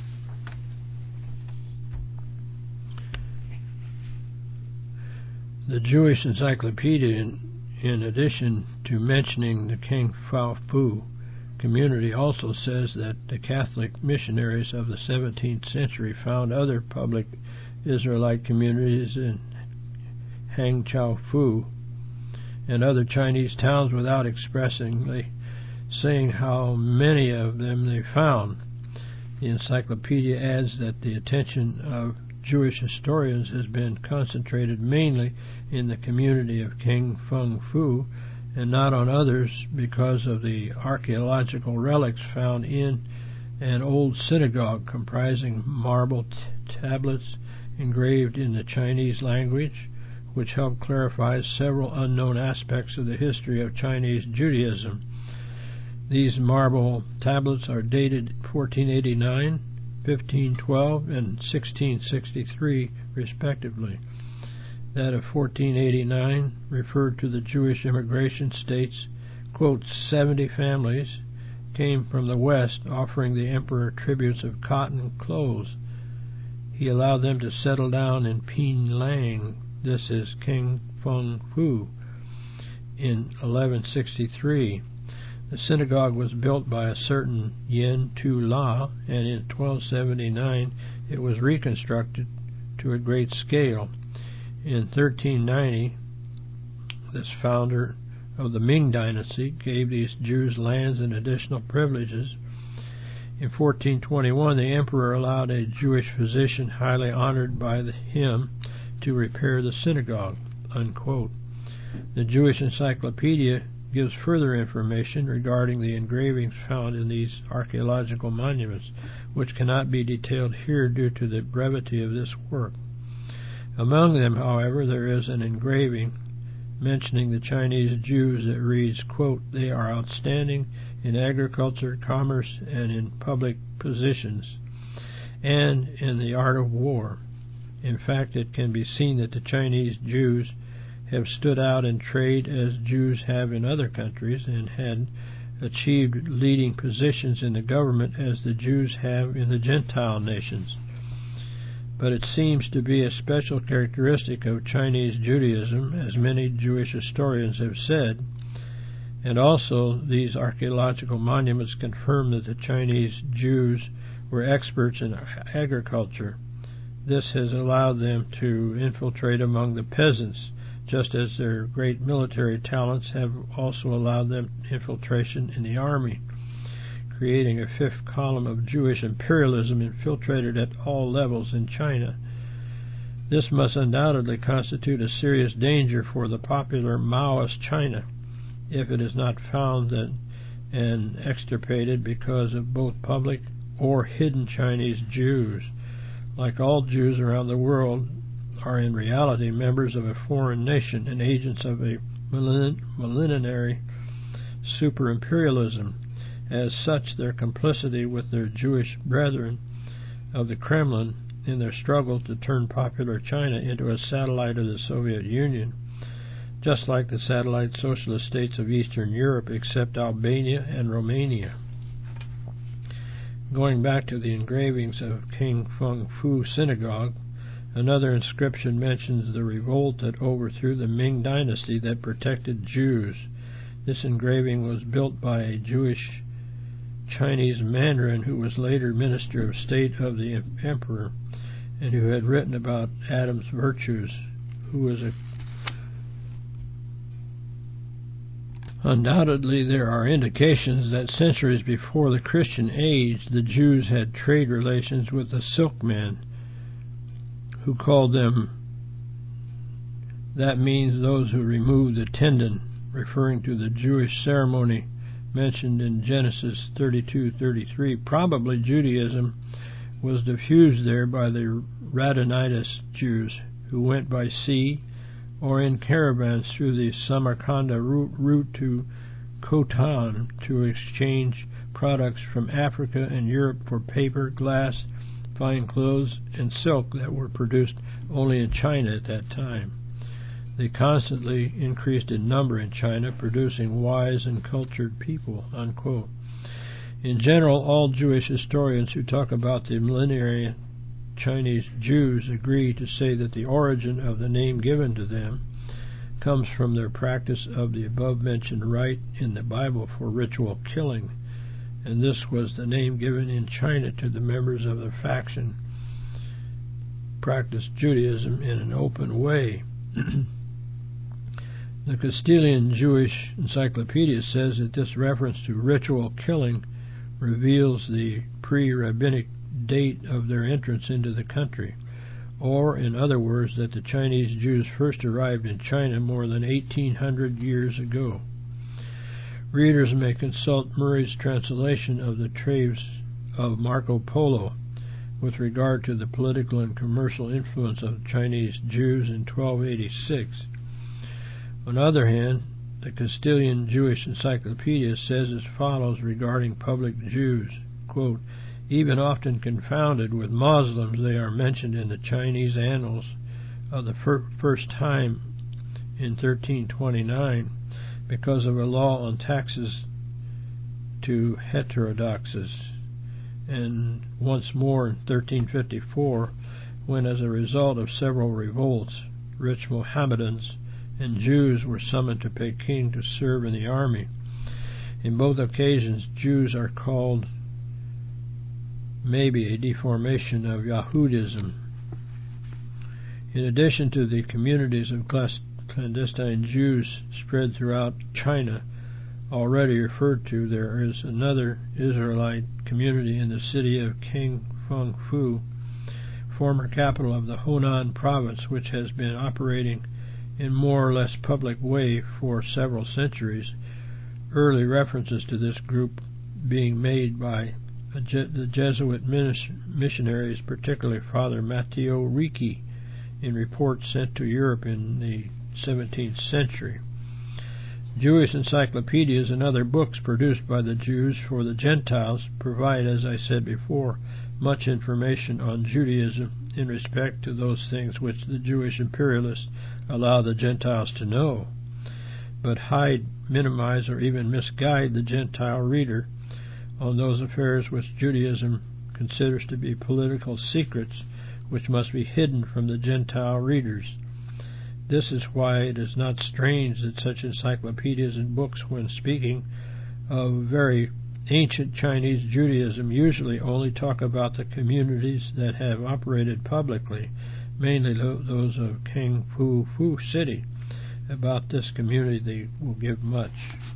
the Jewish Encyclopedia, in addition to mentioning the King Fao Fu community, also says that the Catholic missionaries of the 17th century found other public Israelite communities in Hangzhou Fu and other Chinese towns without expressly saying how many of them they found. The encyclopedia adds that the attention of Jewish historians has been concentrated mainly in the community of King Feng Fu and not on others because of the archaeological relics found in an old synagogue comprising marble tablets engraved in the Chinese language, which help clarify several unknown aspects of the history of Chinese Judaism. These marble tablets are dated 1489, 1512, and 1663, respectively. That of 1489 referred to the Jewish immigration states, quote, 70 families came from the west offering the emperor tributes of cotton clothes. He allowed them to settle down in Penang. This is King Feng Fu. In 1163, the synagogue was built by a certain Yen Tu La, and in 1279 it was reconstructed to a great scale. In 1390, this founder of the Ming Dynasty gave these Jews lands and additional privileges. In 1421, the emperor allowed a Jewish physician highly honored by him to repair the synagogue, unquote. The Jewish Encyclopedia gives further information regarding the engravings found in these archaeological monuments, which cannot be detailed here due to the brevity of this work. Among them, however, there is an engraving mentioning the Chinese Jews that reads, quote, "They are outstanding in agriculture, commerce, and in public positions." and in the art of war. In fact, it can be seen that the Chinese Jews have stood out in trade as Jews have in other countries, and had achieved leading positions in the government as the Jews have in the Gentile nations. But it seems to be a special characteristic of Chinese Judaism, as many Jewish historians have said, and also these archaeological monuments confirm that the Chinese Jews were experts in agriculture. This has allowed them to infiltrate among the peasants, just as their great military talents have also allowed them infiltration in the army, creating a fifth column of Jewish imperialism infiltrated at all levels in China. This must undoubtedly constitute a serious danger for the popular Maoist China, if it is not found and extirpated because of both public or hidden Chinese Jews. Like all Jews around the world, are in reality members of a foreign nation and agents of a millenary super-imperialism. As such, their complicity with their Jewish brethren of the Kremlin in their struggle to turn popular China into a satellite of the Soviet Union, just like the satellite socialist states of Eastern Europe except Albania and Romania. Going back to the engravings of King Feng Fu Synagogue, another inscription mentions the revolt that overthrew the Ming dynasty that protected Jews. This engraving was built by a Jewish Chinese mandarin who was later Minister of State of the Emperor, and who had written about Adam's virtues, who was a Undoubtedly, there are indications that centuries before the Christian age, the Jews had trade relations with the silkmen, who called them, that means those who remove the tendon, referring to the Jewish ceremony mentioned in Genesis 32:33. Probably Judaism was diffused there by the Radhanite Jews, who went by sea or in caravans through the Samarkanda route to Khotan to exchange products from Africa and Europe for paper, glass, fine clothes, and silk that were produced only in China at that time. They constantly increased in number in China, producing wise and cultured people, unquote. In general, all Jewish historians who talk about the millenarian Chinese Jews agree to say that the origin of the name given to them comes from their practice of the above-mentioned rite in the Bible for ritual killing, and this was the name given in China to the members of the faction practiced Judaism in an open way. The Castilian Jewish Encyclopedia says that this reference to ritual killing reveals the pre-rabbinic date of their entrance into the country, or, in other words, that the Chinese Jews first arrived in China more than 1,800 years ago. Readers may consult Murray's translation of the Traves of Marco Polo with regard to the political and commercial influence of Chinese Jews in 1286. On the other hand, the Castilian Jewish Encyclopedia says as follows regarding public Jews, quote, even often confounded with Muslims, they are mentioned in the Chinese annals of the first time in 1329 because of a law on taxes to heterodoxes, and once more in 1354 when, as a result of several revolts, rich Mohammedans and Jews were summoned to Peking to serve in the army. In both occasions, Jews are called maybe a deformation of Yahudism. In addition to the communities of clandestine Jews spread throughout China already referred to, there is another Israelite community in the city of King Feng Fu, former capital of the Hunan province, which has been operating in more or less public way for several centuries, early references to this group being made by the Jesuit missionaries, particularly Father Matteo Ricci, in reports sent to Europe in the 17th century. Jewish encyclopedias and other books produced by the Jews for the Gentiles provide, as I said before, much information on Judaism in respect to those things which the Jewish imperialists allow the Gentiles to know, but hide, minimize, or even misguide the Gentile reader on those affairs which Judaism considers to be political secrets which must be hidden from the Gentile readers. This is why it is not strange that such encyclopedias and books, when speaking of very ancient Chinese Judaism, usually only talk about the communities that have operated publicly, mainly those of Kangfu City. About this community they will give much.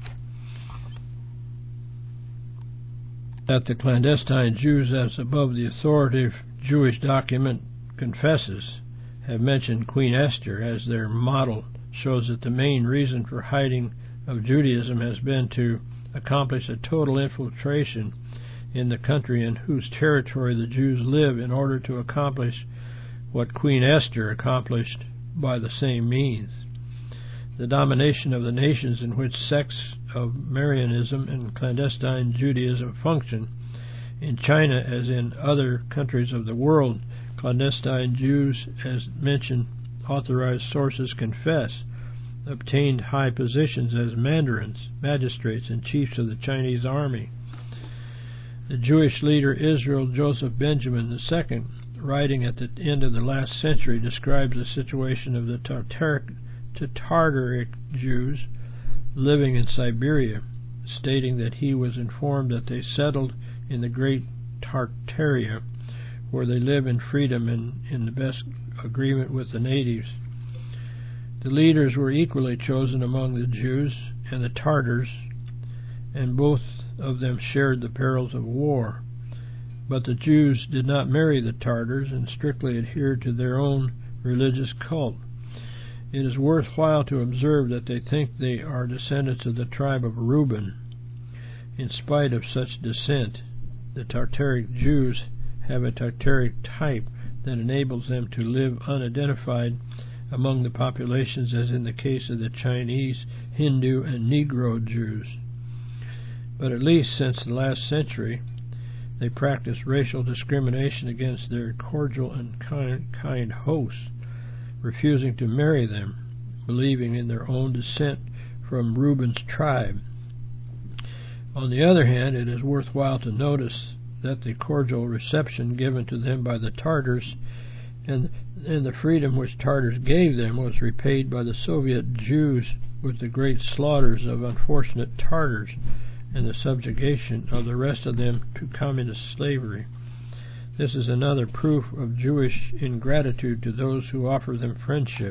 That the clandestine Jews, as above the authoritative Jewish document confesses, have mentioned Queen Esther as their model shows that the main reason for hiding of Judaism has been to accomplish a total infiltration in the country in whose territory the Jews live, in order to accomplish what Queen Esther accomplished by the same means. The domination of the nations in which sects of Marianism and clandestine Judaism function. In China, as in other countries of the world, clandestine Jews, as mentioned, authorized sources confess, obtained high positions as mandarins, magistrates, and chiefs of the Chinese army. The Jewish leader Israel Joseph Benjamin II, writing at the end of the last century, describes the situation of the Tartaric Jews living in Siberia, stating that he was informed that they settled in the Great Tartaria, where they live in freedom and in the best agreement with the natives. The leaders were equally chosen among the Jews and the Tartars, and both of them shared the perils of war. But the Jews did not marry the Tartars and strictly adhered to their own religious cult. It is worthwhile to observe that they think they are descendants of the tribe of Reuben. In spite of such descent, the Tartaric Jews have a Tartaric type that enables them to live unidentified among the populations, as in the case of the Chinese, Hindu, and Negro Jews. But at least since the last century, they practice racial discrimination against their cordial and kind hosts, refusing to marry them, believing in their own descent from Reuben's tribe. On the other hand, it is worthwhile to notice that the cordial reception given to them by the Tartars and the freedom which Tartars gave them was repaid by the Soviet Jews with the great slaughters of unfortunate Tartars and the subjugation of the rest of them to communist slavery. This is another proof of Jewish ingratitude to those who offer them friendship.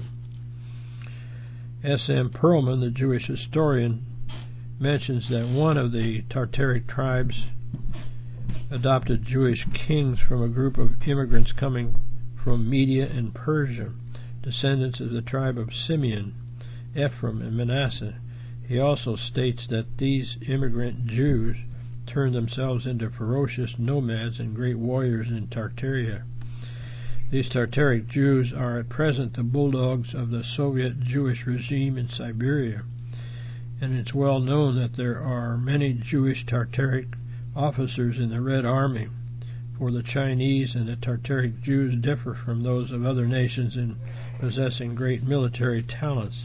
S.M. Perlman, the Jewish historian, mentions that one of the Tartaric tribes adopted Jewish kings from a group of immigrants coming from Media and Persia, descendants of the tribe of Simeon, Ephraim, and Manasseh. He also states that these immigrant Jews turned themselves into ferocious nomads and great warriors in Tartaria. These Tartaric Jews are at present the bulldogs of the Soviet Jewish regime in Siberia, and it's well known that there are many Jewish Tartaric officers in the Red Army, for the Chinese and the Tartaric Jews differ from those of other nations in possessing great military talents.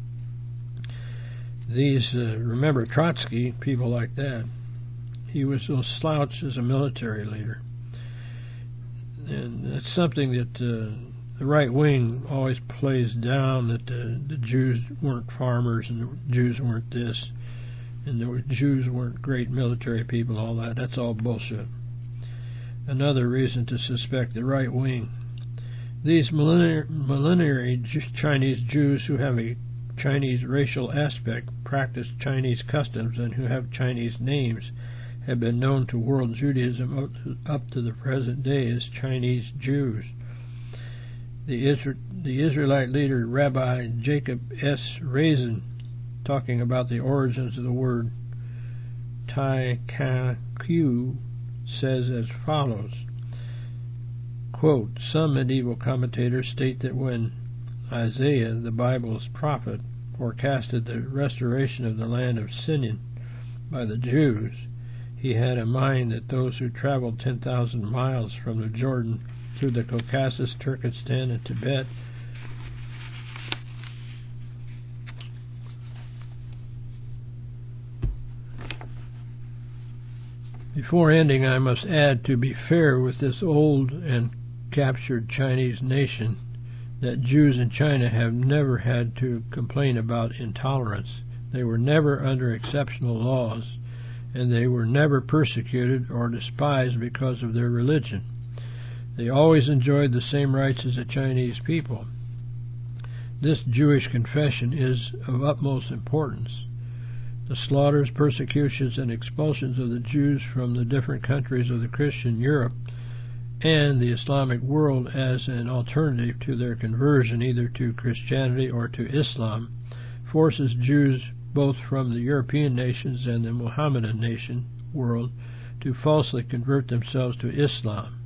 These, remember Trotsky, people like that. He was no slouch as a military leader. And it's something that the right wing always plays down, that the Jews weren't farmers and the Jews weren't this, and the Jews weren't great military people, all that. That's all bullshit. Another reason to suspect the right wing. These millenary Chinese Jews who have a Chinese racial aspect, practice Chinese customs, and who have Chinese names have been known to world Judaism up to the present day as Chinese Jews. The Israelite leader Rabbi Jacob S. Razin, talking about the origins of the word Tai-Ka-Ku, says as follows, quote, some medieval commentators state that when Isaiah, the Bible's prophet, forecasted the restoration of the land of Sinon by the Jews, he had in mind that those who traveled 10,000 miles from the Jordan through the Caucasus, Turkestan, and Tibet Before ending, I must add, to be fair with this old and captured Chinese nation, that Jews in China have never had to complain about intolerance. They were never under exceptional laws, and they were never persecuted or despised because of their religion. They always enjoyed the same rights as the Chinese people. This Jewish confession is of utmost importance. The slaughters, persecutions, and expulsions of the Jews from the different countries of the Christian Europe and the Islamic world as an alternative to their conversion either to Christianity or to Islam forces Jews both from the European nations and the Mohammedan nation world to falsely convert themselves to Islam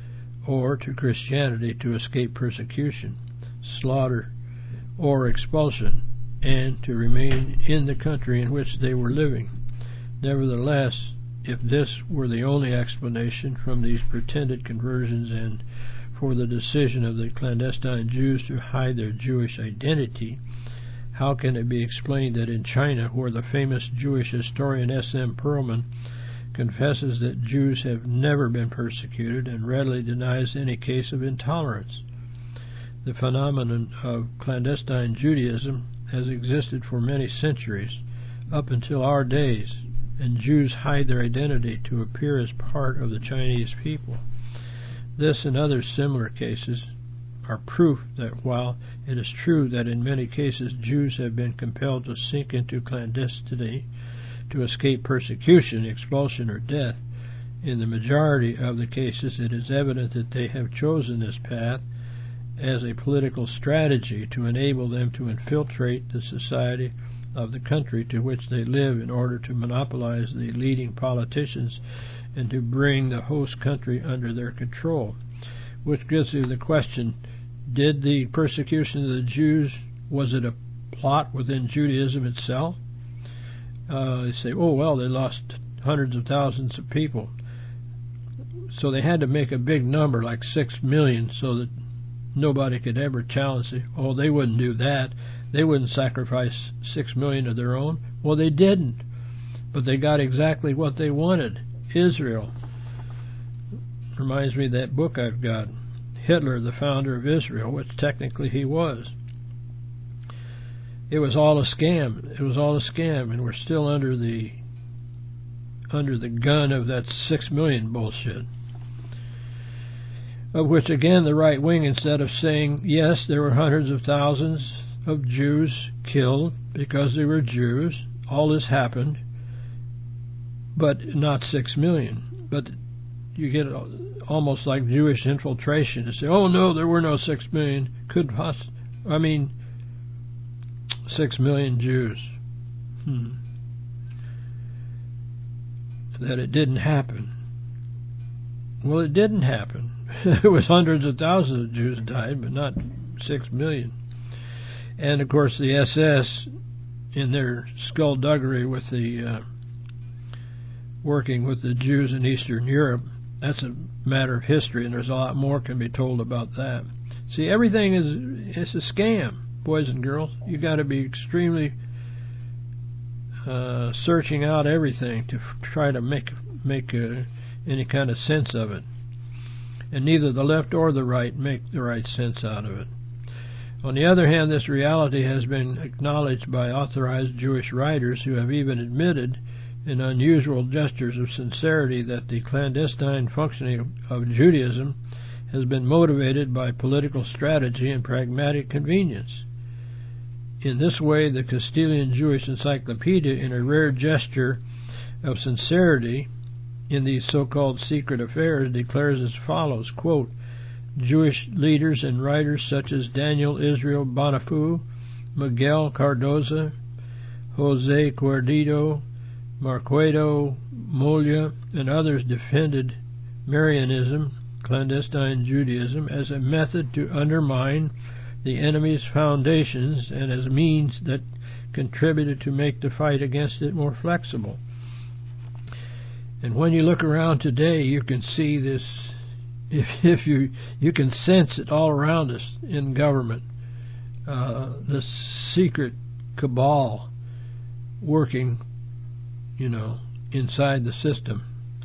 or to Christianity to escape persecution, slaughter, or expulsion, and to remain in the country in which they were living. Nevertheless, if this were the only explanation from these pretended conversions and for the decision of the clandestine Jews to hide their Jewish identity, how can it be explained that in China, where the famous Jewish historian S.M. Perlman confesses that Jews have never been persecuted and readily denies any case of intolerance, the phenomenon of clandestine Judaism has existed for many centuries, up until our days, and Jews hide their identity to appear as part of the Chinese people. This and other similar cases are proof that while it is true that in many cases Jews have been compelled to sink into clandestinity to escape persecution, expulsion, or death, in the majority of the cases it is evident that they have chosen this path as a political strategy to enable them to infiltrate the society of the country to which they live in order to monopolize the leading politicians and to bring the host country under their control. Which gives you the question, did the persecution of the Jews, was it a plot within Judaism itself? They say, oh, well, they lost hundreds of thousands of people. So they had to make a big number, like 6 million, so that nobody could ever challenge it. Oh, they wouldn't do that. They wouldn't sacrifice 6 million of their own. Well, they didn't. But they got exactly what they wanted. Israel. Reminds me of that book I've got. Hitler, the founder of Israel, which technically he was. It was all a scam. It was all a scam, and we're still under the gun of that 6 million bullshit. Of which, again, the right wing, instead of saying, yes, there were hundreds of thousands of Jews killed because they were Jews, all this happened, but not 6 million. But you get almost like Jewish infiltration to say, oh, no, there were no 6 million. 6 million Jews. That it didn't happen. Well, it didn't happen. It was hundreds of thousands of Jews died, but not 6 million. And, of course, the SS, in their skullduggery with the working with the Jews in Eastern Europe, that's a matter of history, and there's a lot more can be told about that. See, everything is a scam, boys and girls. You got to be extremely searching out everything to try to make any kind of sense of it. And neither the left or the right make the right sense out of it. On the other hand, this reality has been acknowledged by authorized Jewish writers who have even admitted in unusual gestures of sincerity that the clandestine functioning of Judaism has been motivated by political strategy and pragmatic convenience. In this way, the Castilian Jewish Encyclopedia, in a rare gesture of sincerity in these so-called secret affairs, declares as follows, quote, Jewish leaders and writers such as Daniel Israel Bonifau, Miguel Cardoza, Jose Cuerdo, Marquedo Moya, and others defended Marianism, clandestine Judaism, as a method to undermine the enemy's foundations and as means that contributed to make the fight against it more flexible. And when you look around today, you can see this. If you can sense it all around us in government, the secret cabal working, inside the system.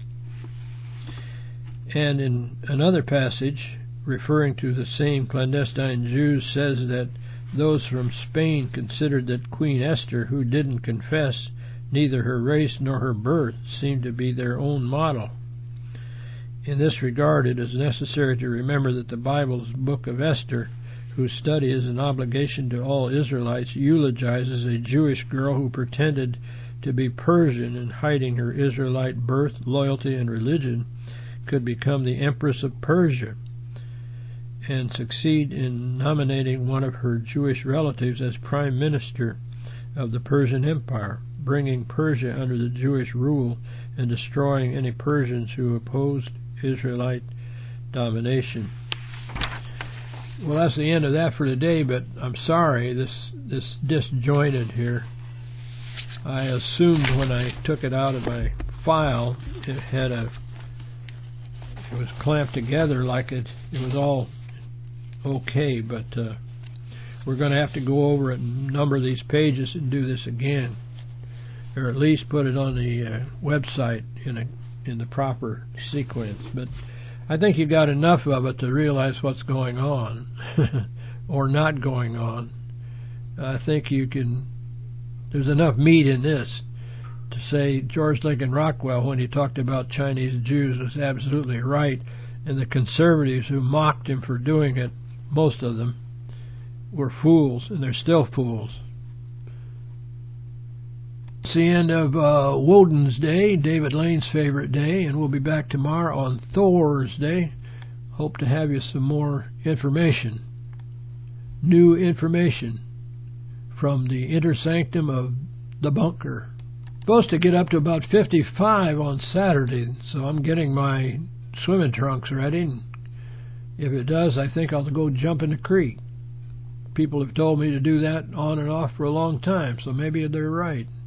And in another passage, referring to the same clandestine Jews, says that those from Spain considered that Queen Esther, who didn't confess neither her race nor her birth, seemed to be their own model. In this regard, it is necessary to remember that the Bible's book of Esther, whose study is an obligation to all Israelites, eulogizes a Jewish girl who pretended to be Persian and, hiding her Israelite birth, loyalty, and religion, could become the Empress of Persia and succeed in nominating one of her Jewish relatives as prime minister of the Persian Empire, bringing Persia under the Jewish rule and destroying any Persians who opposed Israelite domination. Well, that's the end of that for today, but I'm sorry, this disjointed here. I assumed when I took it out of my file, it was clamped together like it was all okay, but we're going to have to go over it and number these pages and do this again, or at least put it on the website in the proper sequence. But I think you got enough of it to realize what's going on or not going on. I think there's enough meat in this to say George Lincoln Rockwell, when he talked about Chinese Jews, was absolutely right, and the conservatives who mocked him for doing it, most of them, were fools, and they're still fools. It's the end of Woden's Day, David Lane's favorite day, and we'll be back tomorrow on Thor's Day. Hope to have you some more information, new information from the inner sanctum of the bunker. Supposed to get up to about 55 on Saturday, so I'm getting my swimming trunks ready. And if it does, I think I'll go jump in the creek. People have told me to do that on and off for a long time, so maybe they're right.